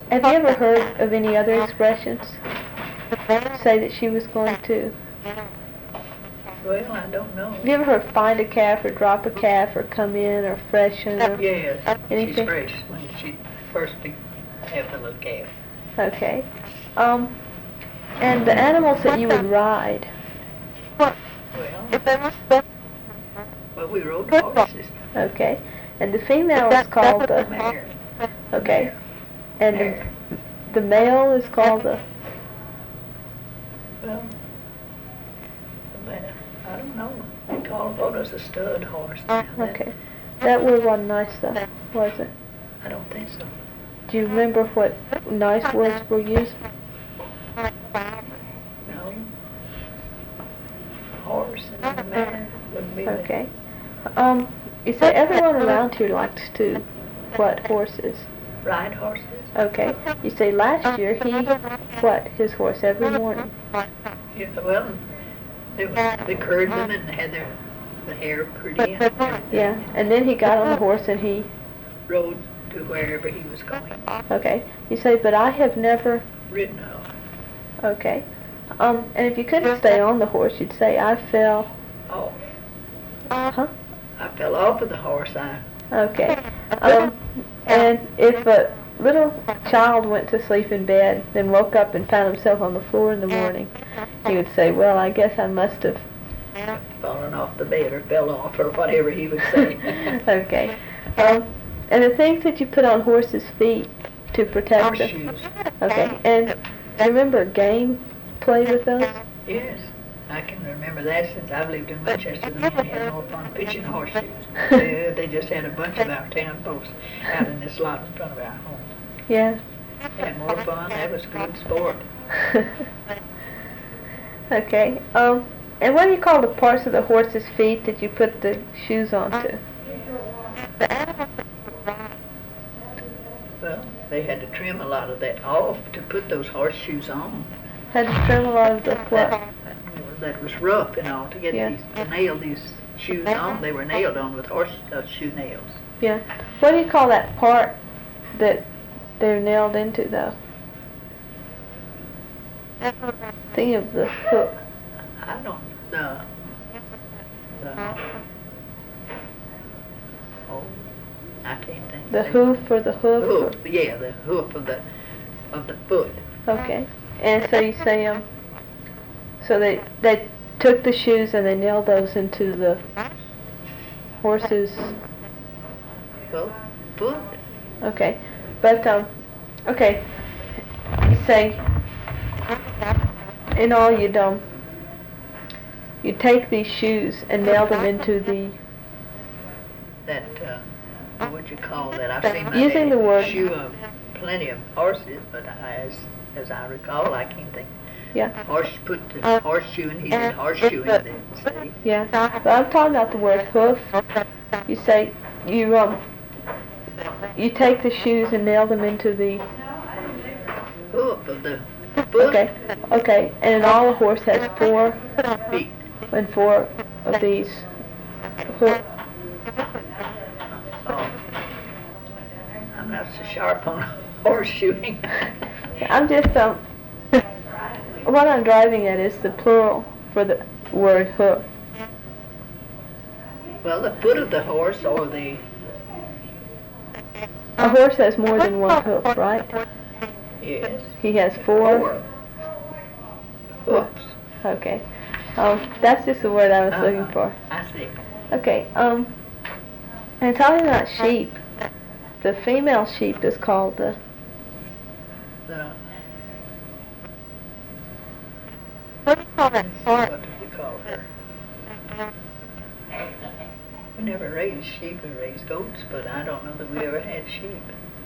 Have you ever heard of any other expressions? Say that she was going to. Well, I don't know. Have you ever heard find a calf or drop a calf or come in or freshen or Yes, anything? she's fresh when she first have the little calf. Okay. And the animals that you would ride. Well, we rode horses. Okay. And the female is called the Mare. okay. And Mare. the male is called the Well, I don't know. We call Otis a stud horse. okay. That word wasn't nice though, was it? I don't think so. Do you remember what nice words were used? No. Horse and mare would be Okay. You say everyone around here likes to what horses? ride horses. Okay. You say last year he what his horse every morning. Yeah, well, they curved them and had the hair pretty and Yeah. And then he got on the horse and he rode to wherever he was going. okay. You say but I have never Ridden off. okay. And if you couldn't stay on the horse you'd say I fell Oh, huh? I fell off of the horse. Okay. And if a little child went to sleep in bed, then woke up and found himself on the floor in the morning, he would say, well, I guess I must have. Fallen off the bed or fell off or whatever he would say. Okay. And the things that you put on horses' feet to protect them. Horseshoes. Okay. And do you remember a game played with those? Yes, I can remember that since I've lived in Winchester. The men had more fun pitching horseshoes. They just had a bunch of our town folks out in this lot in front of our home. Yeah. Had more fun. That was good sport. Okay. And what do you call the parts of the horse's feet that you put the shoes onto? Well, they had to trim a lot of that off to put those horseshoes on. Had to trim a lot of the what? That was rough and all to get Yeah. to nail these shoes on. They were nailed on with horseshoe nails. Yeah. What do you call that part that they're nailed into, though? Think of the hook. I don't oh, I can't think. The hoof or the hoof? Hoof, yeah, the hoof of the foot. Okay. And so you say, so they took the shoes and they nailed those into the horse's, Well, foot. okay. But, okay. You say, in all you take these shoes and nail them into the, That what would you call that? I've seen my Using daddy the word- shoe of plenty of horses, but as I recall, I can't think. yeah, Put the horseshoe and he did horseshoeing then, see? yeah. But I'm talking about the word hoof. You say, you take the shoes and nail them into the, Hoof of the foot. okay. And in all, a horse has 4 Feet. and 4 of these hoof. Oh, I'm not so sharp on horseshoeing. I'm just, what I'm driving at is the plural for the word hoof. Well, the foot of the horse or the A horse has more than one hoof, right? yes. He has 4. Hoofs. Okay. That's just the word I was looking for. I see. Okay. And talking about sheep, the female sheep is called the. What do you call that part? What do we call her? We never raised sheep. We raised goats, but I don't know that we ever had sheep.